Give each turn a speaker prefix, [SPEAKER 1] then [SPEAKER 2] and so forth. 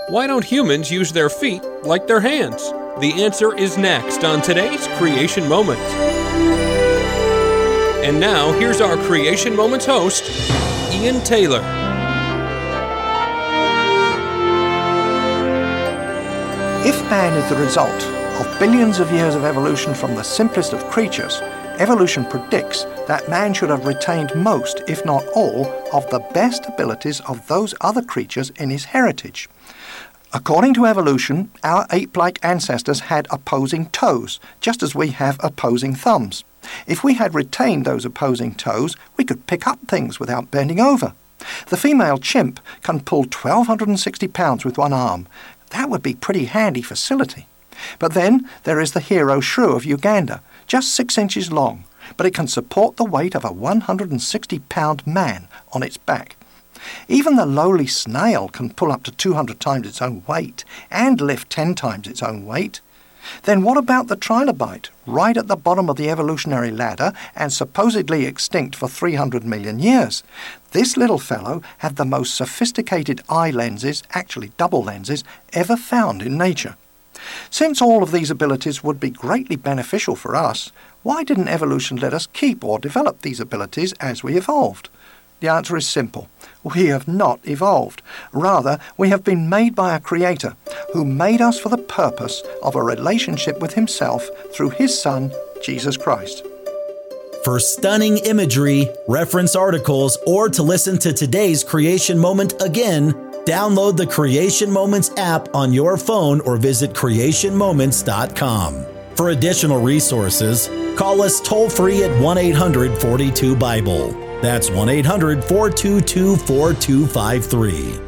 [SPEAKER 1] Why don't humans use their feet like their hands? The answer is next on today's Creation Moment. And now, here's our Creation Moments host, Ian Taylor.
[SPEAKER 2] If man is the result of billions of years of evolution from the simplest of creatures, evolution predicts that man should have retained most, if not all, of the best abilities of those other creatures in his heritage. According to evolution, our ape-like ancestors had opposing toes, just as we have opposing thumbs. If we had retained those opposing toes, we could pick up things without bending over. The female chimp can pull 1,260 pounds with one arm. That would be pretty handy facility. But then there is the hero shrew of Uganda, just 6 inches long, but it can support the weight of a 160-pound man on its back. Even the lowly snail can pull up to 200 times its own weight and lift 10 times its own weight. Then what about the trilobite, right at the bottom of the evolutionary ladder and supposedly extinct for 300 million years? This little fellow had the most sophisticated eye lenses, actually double lenses, ever found in nature. Since all of these abilities would be greatly beneficial for us, why didn't evolution let us keep or develop these abilities as we evolved? The answer is simple. We have not evolved. Rather, we have been made by a creator who made us for the purpose of a relationship with himself through his Son, Jesus Christ.
[SPEAKER 3] For stunning imagery, reference articles, or to listen to today's Creation Moment again, download the Creation Moments app on your phone or visit creationmoments.com. For additional resources, call us toll-free at 1-800-42-BIBLE. That's 1-800-422-4253.